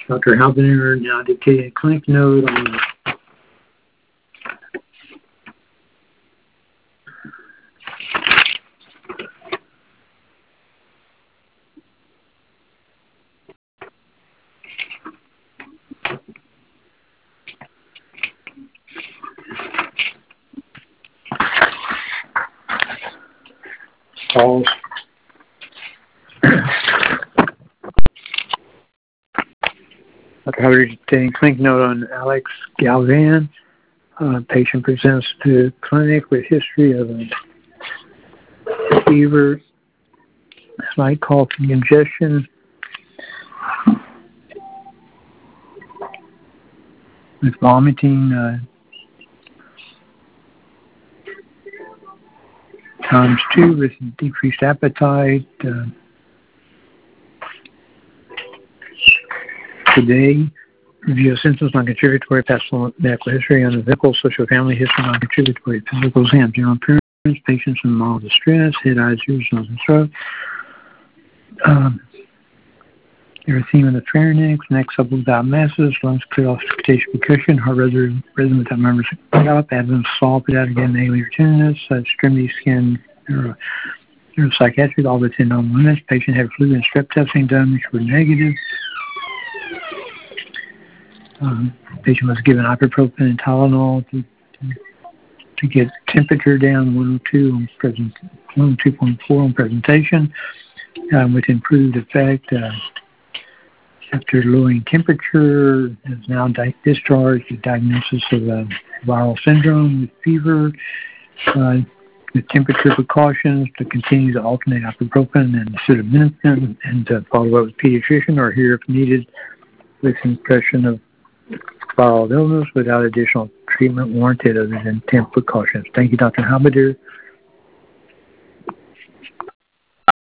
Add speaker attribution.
Speaker 1: Dr. Halbener now dictating a clinic note on calls. Dr. Halbener dictating clinic note on Alex Galvan. Patient presents to clinic with history of a fever, slight cough and congestion, with vomiting, times 2 with decreased appetite. Today, review of symptoms, non-contributory, pastoral medical history, uneventful social family history, non-contributory, physical exam, general appearance, patients in mild distress, head, eyes, ears, nose, and throat. Erythema in the pharynx, neck subluxed without masses, lungs clear off circulation percussion, heart rhythm without members gallop, abdomen soft without again alier tenderness, extremity skin, neuropsychiatric, all within normal limits. Patient had flu and strep testing done, which were negative. Patient was given ibuprofen and Tylenol to get temperature down 102.4 on presentation, with improved effect. After lowering temperature, is now discharged with diagnosis of viral syndrome with fever, with temperature precautions to continue to alternate ibuprofen and acetaminophen, and to follow up with pediatrician or here if needed with impression of viral illness without additional treatment warranted other than temp precautions. Thank you, Dr. Halbener.